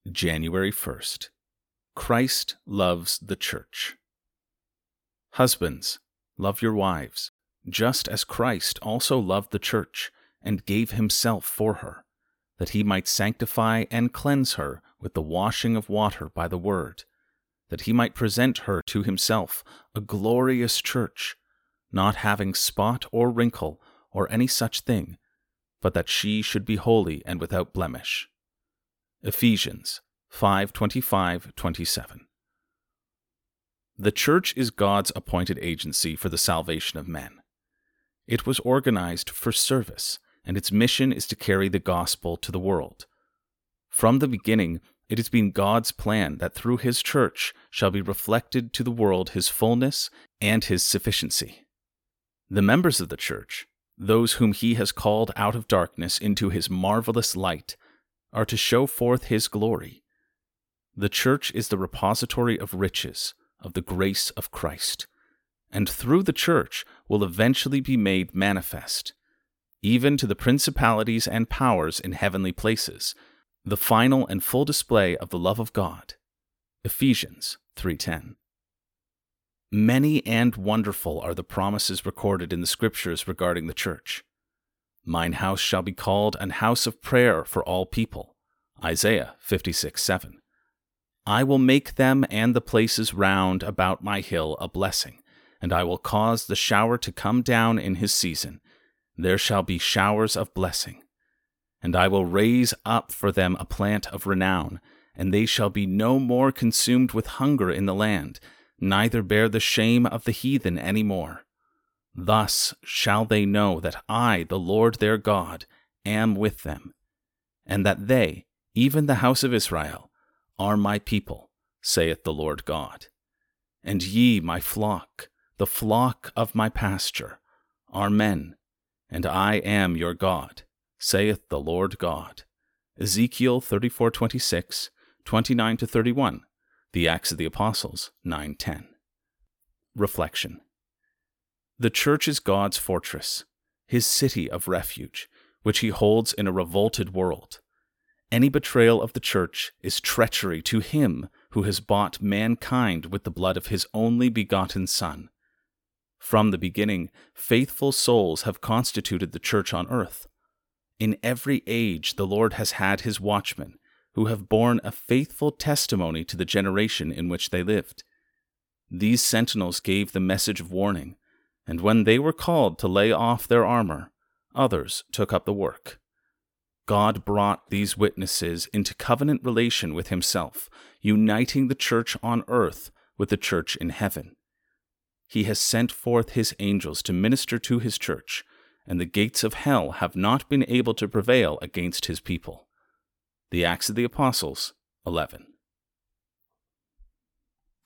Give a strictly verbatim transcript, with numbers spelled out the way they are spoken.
January first. Christ loves the church. Husbands, love your wives, just as Christ also loved the church and gave himself for her, that he might sanctify and cleanse her with the washing of water by the word, that he might present her to himself a glorious church, not having spot or wrinkle or any such thing, but that she should be holy and without blemish. Ephesians five twenty-five to twenty-seven. The church is God's appointed agency for the salvation of men. It was organized for service, and its mission is to carry the gospel to the world. From the beginning, it has been God's plan that through his church shall be reflected to the world his fullness and his sufficiency. The members of the church, those whom he has called out of darkness into his marvelous light, are to show forth his glory. The church is the repository of riches, of the grace of Christ, and through the church will eventually be made manifest, even to the principalities and powers in heavenly places, the final and full display of the love of God. Ephesians three ten. Many and wonderful are the promises recorded in the Scriptures regarding the church. Mine house shall be called an house of prayer for all people. Isaiah fifty-six seven. I will make them and the places round about my hill a blessing, and I will cause the shower to come down in his season. There shall be showers of blessing. And I will raise up for them a plant of renown, and they shall be no more consumed with hunger in the land, neither bear the shame of the heathen any more. Thus shall they know that I, the Lord their God, am with them, and that they, even the house of Israel, are my people, saith the Lord God. And ye, my flock, the flock of my pasture, are men, and I am your God, saith the Lord God. Ezekiel thirty-four twenty-six, twenty-nine to thirty-one, the Acts of the Apostles nine ten. Reflection. The church is God's fortress, his city of refuge, which he holds in a revolted world. Any betrayal of the church is treachery to him who has bought mankind with the blood of his only begotten Son. From the beginning, faithful souls have constituted the church on earth. In every age the Lord has had his watchmen, who have borne a faithful testimony to the generation in which they lived. These sentinels gave the message of warning, and when they were called to lay off their armor, others took up the work. God brought these witnesses into covenant relation with himself, uniting the church on earth with the church in heaven. He has sent forth his angels to minister to his church, and the gates of hell have not been able to prevail against his people. The Acts of the Apostles eleven.